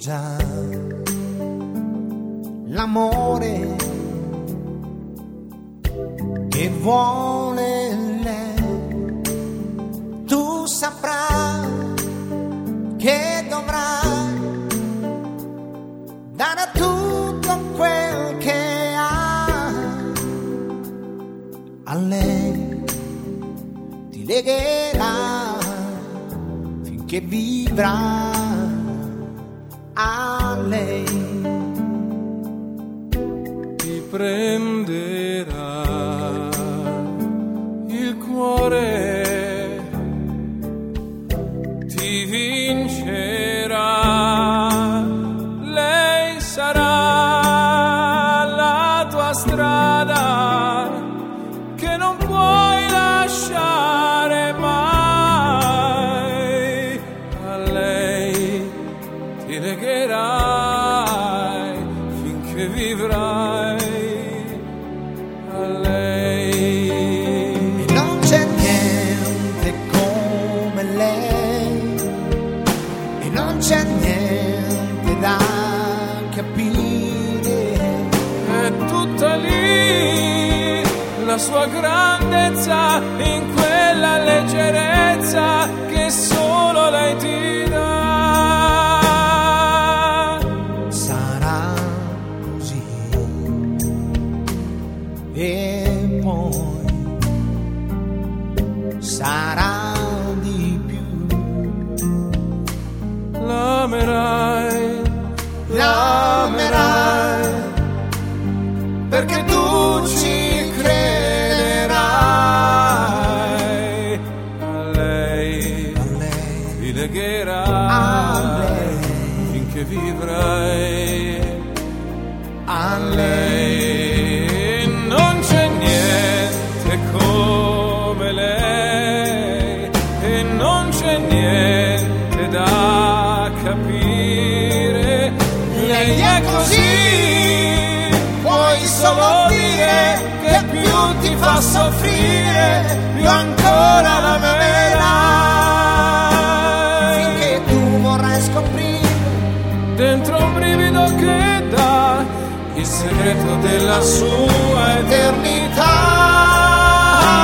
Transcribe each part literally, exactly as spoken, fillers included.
già l'amore che vuole lei, tu saprai che dovrai dare tutto quel che hai a lei, ti legherai finché vivrà a lei, ti prenderà il cuore, ti vincerà, lei sarà la tua strada che non puoi lasciare mai, a lei ti legherai finché vivrai a lei. E non c'è niente come lei, e non c'è niente da capire, È tutta lì la sua grandezza, in quella leggerezza che solo lei ti dà. sarà così e poi sarà di più, L'amerai, l'amerai perché tu ci crederai, a lei a lei, ti legherai a lei, finché vivrai a a lei. lei. Non c'è niente come lei e non c'è niente da capire. Lei è così, puoi solo dire che più ti fa soffrire, più ancora l'amerai, finché tu vorrai scoprire Dentro un brivido che dà il segreto della sua eternità.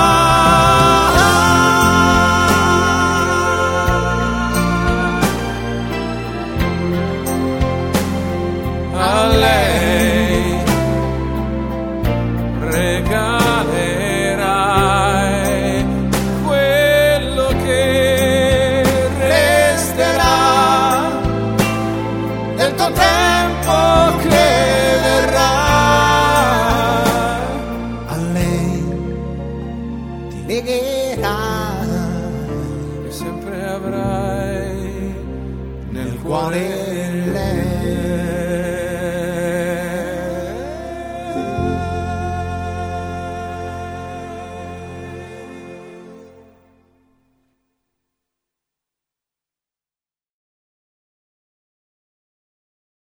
A lei regalerai quello che resterà del tuo tempo che verrà, a lei ti legherai e sempre avrai nel cuore cuore